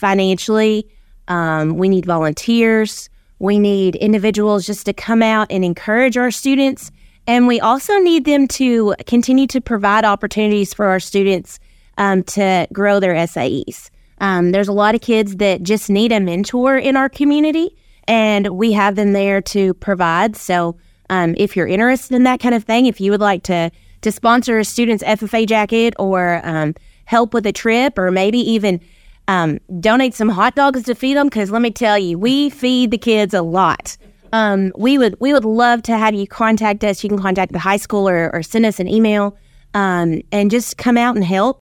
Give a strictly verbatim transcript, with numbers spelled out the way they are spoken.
financially. Um, we need volunteers. We need individuals just to come out and encourage our students. And we also need them to continue to provide opportunities for our students um, to grow their S A Es. Um, there's a lot of kids that just need a mentor in our community, and we have them there to provide. So um, if you're interested in that kind of thing, if you would like to to sponsor a student's F F A jacket or um, help with a trip, or maybe even um, donate some hot dogs to feed them, because let me tell you, we feed the kids a lot. Um, we would we would love to have you contact us. You can contact the high school or, or send us an email um, and just come out and help.